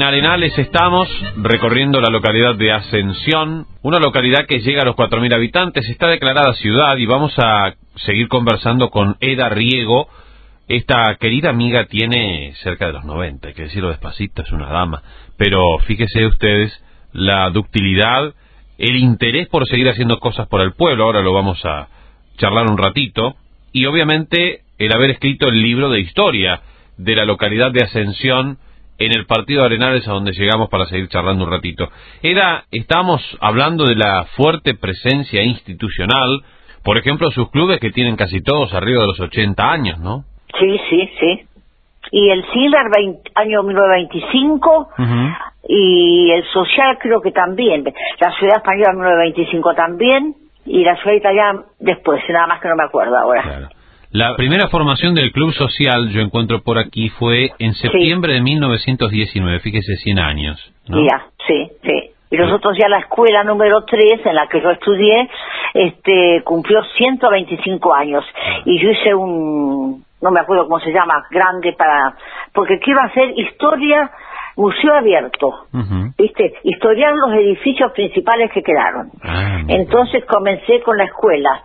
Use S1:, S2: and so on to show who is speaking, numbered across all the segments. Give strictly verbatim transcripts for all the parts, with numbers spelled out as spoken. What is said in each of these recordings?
S1: Arenales estamos recorriendo la localidad de Ascensión, una localidad que llega a los cuatro mil habitantes, está declarada ciudad y vamos a seguir conversando con Eda Riego. Esta querida amiga tiene cerca de los noventa, hay que decirlo despacito, es una dama, pero fíjese ustedes la ductilidad, el interés por seguir haciendo cosas por el pueblo, ahora lo vamos a charlar un ratito, y obviamente el haber escrito el libro de historia de la localidad de Ascensión en el partido de Arenales, a donde llegamos para seguir charlando un ratito. Era, estamos hablando de la fuerte presencia institucional, por ejemplo, sus clubes que tienen casi todos arriba de los ochenta años, ¿no?
S2: Sí, sí, sí. Y el Silver, año mil novecientos veinticinco, uh-huh. Y el Social creo que también. La Ciudad Española mil novecientos veinticinco también, y la Ciudad Italiana después, nada más que no me acuerdo ahora.
S1: Claro. La primera formación del Club Social, yo encuentro por aquí, fue en septiembre sí. de mil novecientos diecinueve, fíjese, cien años, ¿no?
S2: Ya, sí, sí. Y nosotros ya la escuela número tres, en la que yo estudié, este, cumplió ciento veinticinco años. Ah. Y yo hice un, no me acuerdo cómo se llama, grande para, porque quiero hacer historia, museo abierto, uh-huh. ¿Viste? Historiar los edificios principales que quedaron. Ah, entonces comencé con la escuela.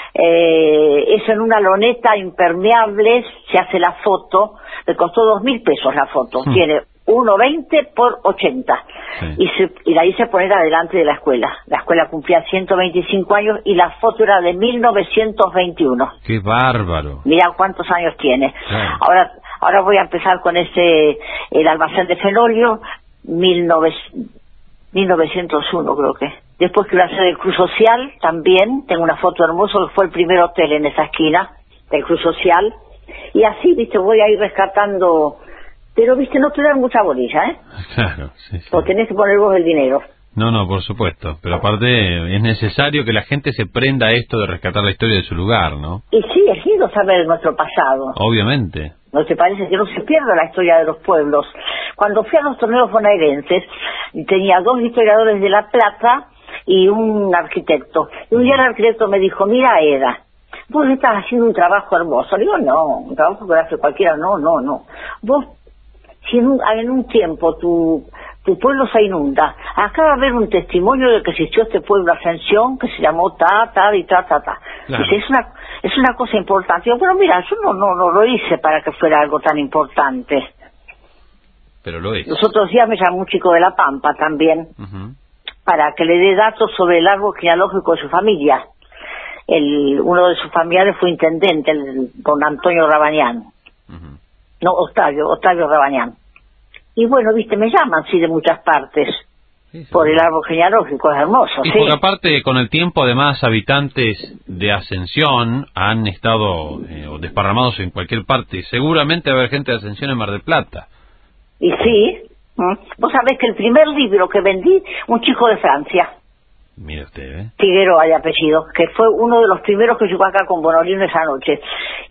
S2: Eh, eso en una loneta impermeable, se hace la foto, me costó dos mil pesos la foto, sí. Tiene uno veinte por ochenta, sí. y, se, y la hice poner adelante de la escuela. La escuela cumplía ciento veinticinco años y la foto era de mil novecientos veintiuno.
S1: ¡Qué bárbaro!
S2: Mira cuántos años tiene.
S1: Sí.
S2: Ahora ahora voy a empezar con ese, el almacén de fenolio, mil novecientos uno creo que. Después quiero hacer el Club Social también, tengo una foto hermosa, que fue el primer hotel en esa esquina del Club Social, y así, viste, voy a ir rescatando, pero viste, no te dan mucha bolilla, ¿eh?
S1: Claro, sí, sí.
S2: O tenés que poner vos el dinero.
S1: No, no, por supuesto, pero aparte es necesario que la gente se prenda a esto de rescatar la historia de su lugar, ¿no?
S2: Y sí, es lindo saber nuestro pasado.
S1: Obviamente.
S2: ¿No te parece que no se pierda la historia de los pueblos? Cuando fui a los torneos bonaerenses, tenía dos historiadores de La Plata y un arquitecto. Y un día el arquitecto me dijo, mira, Eda, vos estás haciendo un trabajo hermoso. Le digo, no, un trabajo que hace cualquiera, no, no, no. Vos, si en un, en un tiempo tu, tu pueblo se inunda, acá va a haber un testimonio de que existió este pueblo Ascensión, que se llamó ta, ta y ta, ta, ta. Claro. Dice, es una, es una cosa importante. Yo, bueno, mira, yo no, no, no lo hice para que fuera algo tan importante.
S1: Pero lo es.
S2: Los otros días me llamó un chico de La Pampa también, uh-huh. para que le dé datos sobre el árbol genealógico de su familia. El, uno de sus familiares fue intendente, el don Antonio Rabañán. Uh-huh. No, Octavio, Octavio Rabañán. Y bueno, viste, me llaman, sí, de muchas partes, sí, sí. Por el árbol genealógico, es hermoso,
S1: y
S2: sí.
S1: Porque aparte, con el tiempo, además, habitantes de Ascensión han estado eh, desparramados en cualquier parte. Seguramente va a haber gente de Ascensión en Mar del Plata.
S2: Y sí, vos sabés que el primer libro que vendí, un chico de Francia.
S1: Mire usted, ¿eh?
S2: Figueroa de apellido, que fue uno de los primeros que llegó acá con Bonolino esa noche.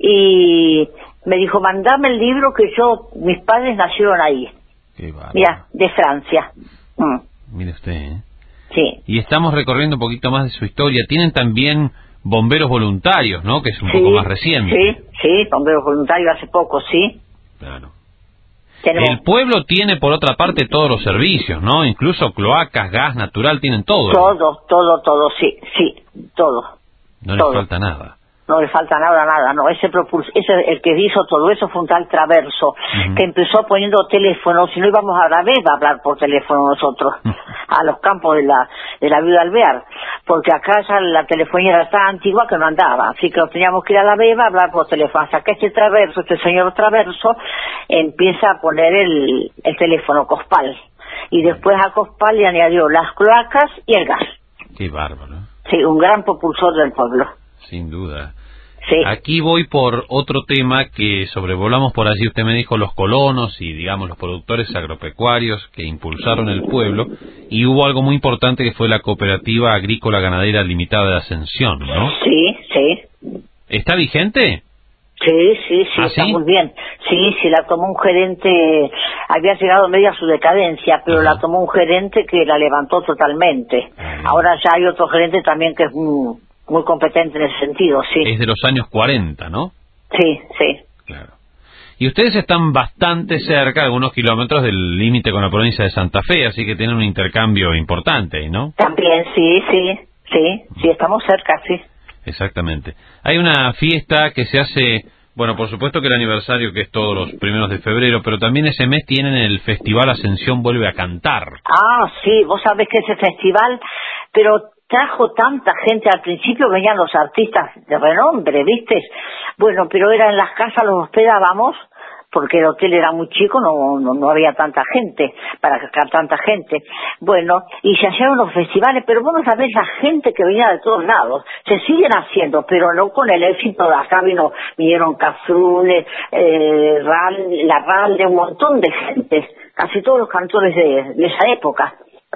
S2: Y me dijo, mandame el libro que yo, mis padres nacieron ahí.
S1: Qué bárbaro.
S2: Mira, de Francia. Mm.
S1: Mire usted, ¿eh?
S2: Sí.
S1: Y estamos recorriendo un poquito más de su historia. Tienen también bomberos voluntarios, ¿no? Que es un
S2: sí,
S1: poco más reciente.
S2: Sí, sí, bomberos voluntarios hace poco, sí.
S1: Claro.
S2: Tenemos...
S1: El pueblo tiene, por otra parte, todos los servicios, ¿no? Incluso cloacas, gas natural, tienen todo.
S2: Todo, todo, todo, sí, sí, todo.
S1: No
S2: todo.
S1: le falta nada.
S2: No le falta nada, nada, no. Ese propulso, ese, el que hizo todo eso fue un tal Traverso, uh-huh. que empezó poniendo teléfonos, si no íbamos a la vez a hablar por teléfono nosotros, uh-huh. a los campos de la de la Viuda Alvear, porque acá ya la telefonía era tan antigua que no andaba, así que nos teníamos que ir a la Beba a hablar por teléfono, hasta que este Traverso, este señor Traverso, empieza a poner el, el teléfono Cospal, y después a Cospal le añadió las cloacas y el gas.
S1: Qué bárbaro.
S2: Sí, un gran propulsor del pueblo.
S1: Sin duda.
S2: Sí.
S1: Aquí voy por otro tema que sobrevolamos por allí. Usted me dijo los colonos y, digamos, los productores agropecuarios que impulsaron el pueblo. Y hubo algo muy importante que fue la Cooperativa Agrícola Ganadera Limitada de Ascensión, ¿no?
S2: Sí, sí.
S1: ¿Está vigente?
S2: Sí, sí, sí,
S1: ¿Ah,
S2: está
S1: sí?
S2: muy bien. Sí, sí, la tomó un gerente, había llegado media a su decadencia, pero Ajá. la tomó un gerente que la levantó totalmente. Ajá. Ahora ya hay otro gerente también que es muy, muy competente en ese sentido, sí.
S1: Es de los años cuarenta, ¿no?
S2: Sí, sí.
S1: Claro. Y ustedes están bastante cerca, algunos kilómetros del límite con la provincia de Santa Fe, así que tienen un intercambio importante, ¿no?
S2: También, sí, sí, sí, sí, estamos cerca, sí.
S1: Exactamente. Hay una fiesta que se hace, bueno, por supuesto que el aniversario, que es todos los primeros de febrero, pero también ese mes tienen el Festival Ascensión Vuelve a Cantar.
S2: Ah, sí, vos sabés que ese festival, pero trajo tanta gente, al principio venían los artistas de renombre, ¿viste? Bueno, pero era en las casas, los hospedábamos, porque el hotel era muy chico, no, no, no había tanta gente, para sacar tanta gente. Bueno, y se hacían los festivales, pero vos no sabés la gente que venía de todos lados. Se siguen haciendo, pero no con el éxito de acá. Vino, vinieron Cafrune, eh, Ral, La Ralde, un montón de gente, casi todos los cantores de, de esa época.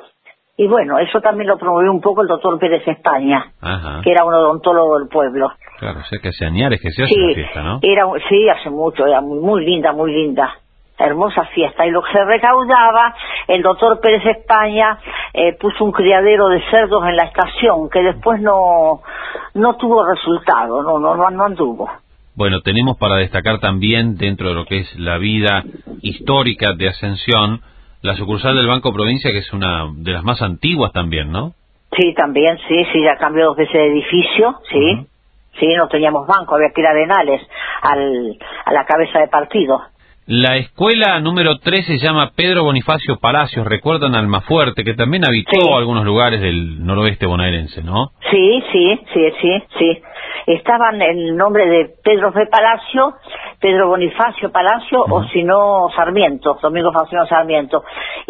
S2: Y bueno, eso también lo promovió un poco el doctor Pérez España,
S1: Ajá.
S2: que era un odontólogo del pueblo.
S1: Claro, o sea que hace añares que se hace
S2: Sí,
S1: la fiesta, ¿no?
S2: era, sí, hace mucho, era muy, muy linda, muy linda. Hermosa fiesta. Y lo que se recaudaba, el doctor Pérez España eh, puso un criadero de cerdos en la estación, que después no no tuvo resultado, no, no, no, no anduvo.
S1: Bueno, tenemos para destacar también, dentro de lo que es la vida histórica de Ascensión, la sucursal del Banco Provincia, que es una de las más antiguas también, ¿no?
S2: Sí, también, sí, sí, ya cambió dos veces de edificio, sí. Uh-huh. Sí, no teníamos banco, había que ir a Arenales, al, a la cabeza de partido.
S1: La escuela número tres se llama Pedro Bonifacio Palacios, recuerdan Almafuerte, que también habitó
S2: sí.
S1: algunos lugares del noroeste bonaerense, ¿no?
S2: Sí, sí, sí, sí, sí. Estaban el nombre de Pedro F. Palacio, Pedro Bonifacio Palacio, uh-huh. o si no Sarmiento, Domingo Faustino Sarmiento,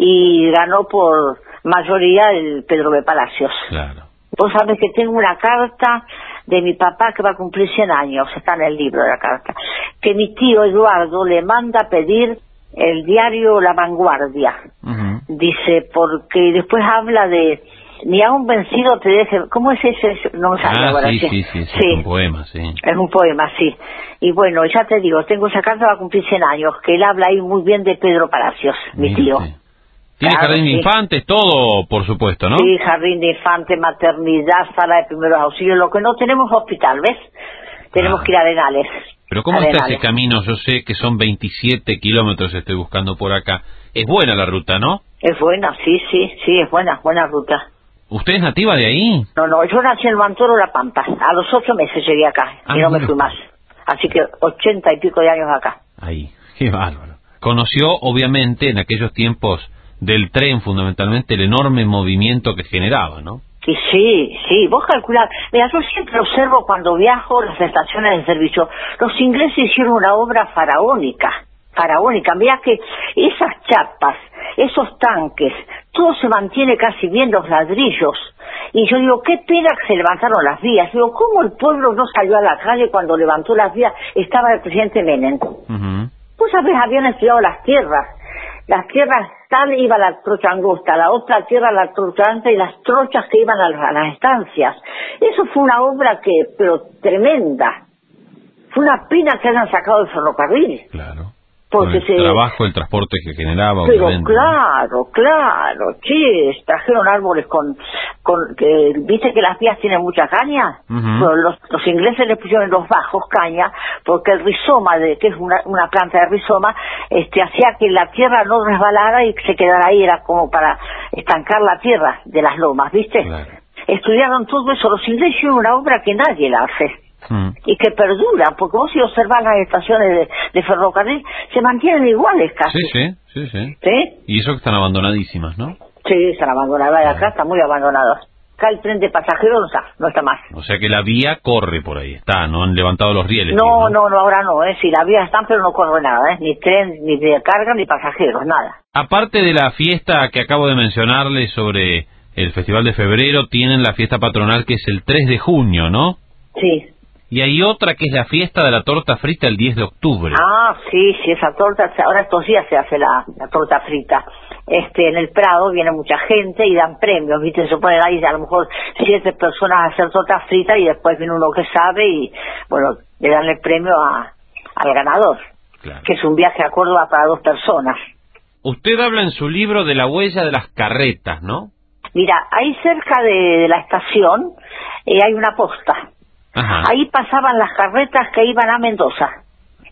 S2: y ganó por mayoría el Pedro B. Palacios.
S1: Claro.
S2: Vos sabés que tengo una carta de mi papá que va a cumplir cien años, está en el libro de la carta, que mi tío Eduardo le manda a pedir el diario La Vanguardia. Uh-huh. Dice, porque después habla de ni a un vencido te deje, ¿cómo es ese? No me sale
S1: ah,
S2: ahora.
S1: Sí, sí, sí, sí, sí, es un poema, sí.
S2: Es un poema, sí. Y bueno, ya te digo, tengo esa carta, va a cumplir cien años, que él habla ahí muy bien de Pedro Palacios, mi
S1: Mira,
S2: tío.
S1: sí. Tiene
S2: Claro,
S1: jardín de
S2: sí.
S1: infantes, todo, por supuesto, ¿no?
S2: Sí, jardín de infantes, maternidad, sala de primeros auxilios. Lo que no tenemos hospital, ¿ves? Tenemos
S1: ah.
S2: que ir a Arenales.
S1: Pero ¿cómo
S2: Arenales.
S1: está ese camino? Yo sé que son veintisiete kilómetros, estoy buscando por acá. Es buena la ruta, ¿no?
S2: Es buena, sí, sí, sí, es buena, buena ruta.
S1: ¿Usted es nativa de ahí?
S2: No, no, yo nací en Mantoro, La Pampa. A los ocho meses llegué acá
S1: ah,
S2: y no
S1: bueno.
S2: me fui más. Así que ochenta y pico de años acá.
S1: Ahí, qué bárbaro. Conoció, obviamente, en aquellos tiempos del tren, fundamentalmente, el enorme movimiento que generaba, ¿no?
S2: Y sí, sí, vos calculás. Mira, yo siempre observo cuando viajo las estaciones de servicio. Los ingleses hicieron una obra faraónica, faraónica. Mirá que esas chapas, esos tanques, todo se mantiene casi bien, los ladrillos. Y yo digo, qué pena que se levantaron las vías. Digo, ¿cómo el pueblo no salió a la calle cuando levantó las vías? Estaba el presidente Menem.
S1: Uh-huh.
S2: Vos sabés, habían estudiado las tierras. Las tierras tal iba la trocha angosta, la otra tierra la trocha ancha y las trochas que iban a, a las estancias. Eso fue una obra que, pero tremenda. Fue una pena que hayan sacado el ferrocarril.
S1: Claro.
S2: Porque
S1: Con el
S2: se...
S1: trabajo, el transporte que generaba,
S2: pero
S1: obviamente.
S2: claro, claro, che, trajeron árboles con, con que, viste que las vías tienen mucha caña.
S1: Uh-huh.
S2: Bueno, los, los ingleses le pusieron en los bajos caña porque el rizoma, de, que es una, una planta de rizoma, este, hacía que la tierra no resbalara y se quedara ahí, era como para estancar la tierra de las lomas, viste.
S1: Claro.
S2: Estudiaron todo eso, los ingleses hicieron una obra que nadie la hace. Mm. Y que perduran, porque vos si observás las estaciones de, de ferrocarril, se mantienen iguales casi.
S1: Sí, sí, sí, sí.
S2: ¿Sí?
S1: Y eso que están abandonadísimas, ¿no?
S2: Sí, están abandonadas, y acá están muy abandonadas. Acá el tren de pasajeros no está, no está más.
S1: O sea que la vía corre por ahí, está, no han levantado los rieles.
S2: No,
S1: digo, ¿no?
S2: no, no, ahora no, ¿eh? Sí, las vías están, pero no corre nada, ¿eh? Ni tren, ni de carga, ni pasajeros, nada.
S1: Aparte de la fiesta que acabo de mencionarle sobre el Festival de Febrero, tienen la fiesta patronal que es el tres de junio, ¿no?
S2: Sí.
S1: Y hay otra que es la fiesta de la torta frita el diez de octubre.
S2: Ah, sí, sí, esa torta, ahora estos días se hace la, la torta frita. Este, en el Prado viene mucha gente y dan premios, ¿viste? Se ponen ahí a lo mejor siete personas a hacer torta frita y después viene uno que sabe y, bueno, le dan el premio a, al ganador. Claro. Que es un viaje a Córdoba para dos personas.
S1: Usted habla en su libro de la huella de las carretas, ¿no?
S2: Mira, ahí cerca de, de la estación eh, hay una posta. Ajá. Ahí pasaban las carretas que iban a Mendoza.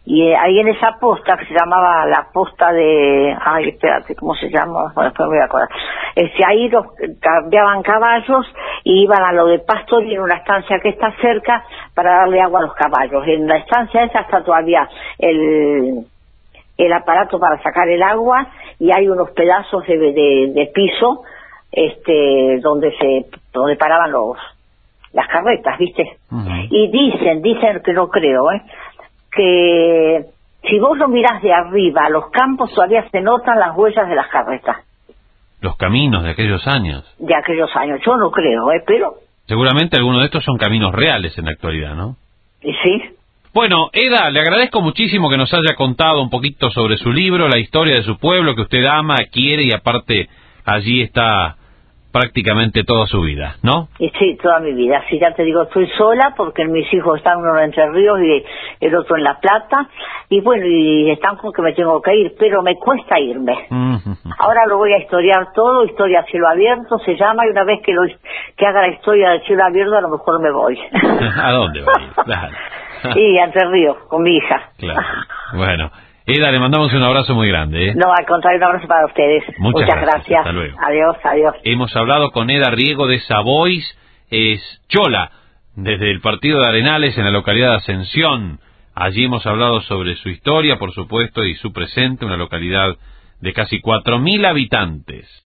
S2: Y eh, ahí en esa posta, que se llamaba la posta de... Ay, espérate, ¿cómo se llama? Bueno, después me voy a acordar. Este, ahí los cambiaban caballos y iban a lo de Pastori en una estancia que está cerca para darle agua a los caballos. En la estancia esa está todavía el, el aparato para sacar el agua y hay unos pedazos de, de, de piso este, donde se donde paraban los las carretas, ¿viste? Uh-huh. Y dicen, dicen que no creo, ¿eh? que si vos lo mirás de arriba, los campos todavía se notan las huellas de las carretas.
S1: Los caminos de aquellos años.
S2: De aquellos años, yo no creo, ¿eh? Pero...
S1: Seguramente algunos de estos son caminos reales en la actualidad, ¿no?
S2: ¿Y sí?
S1: Bueno, Eda, le agradezco muchísimo que nos haya contado un poquito sobre su libro, la historia de su pueblo, que usted ama, quiere y aparte allí está prácticamente toda su vida, ¿no?
S2: Y sí, toda mi vida. Sí, ya te digo, estoy sola porque mis hijos están uno en Entre Ríos y el otro en La Plata. Y bueno, y están con que me tengo que ir, pero me cuesta irme. Uh-huh. Ahora lo voy a historiar todo, historia a cielo abierto se llama, y una vez que lo que haga la historia de cielo abierto a lo mejor me voy.
S1: ¿A dónde va a ir? Claro.
S2: Y a Entre Ríos, con mi hija.
S1: Claro. Bueno, Eda, le mandamos un abrazo muy grande, ¿eh?
S2: No, al contrario, un abrazo para ustedes.
S1: Muchas,
S2: Muchas
S1: gracias.
S2: gracias.
S1: Hasta luego.
S2: Adiós, adiós.
S1: Hemos hablado con Eda Riego de Savoys, es chola, desde el partido de Arenales en la localidad de Ascensión. Allí hemos hablado sobre su historia, por supuesto, y su presente, una localidad de casi cuatro mil habitantes.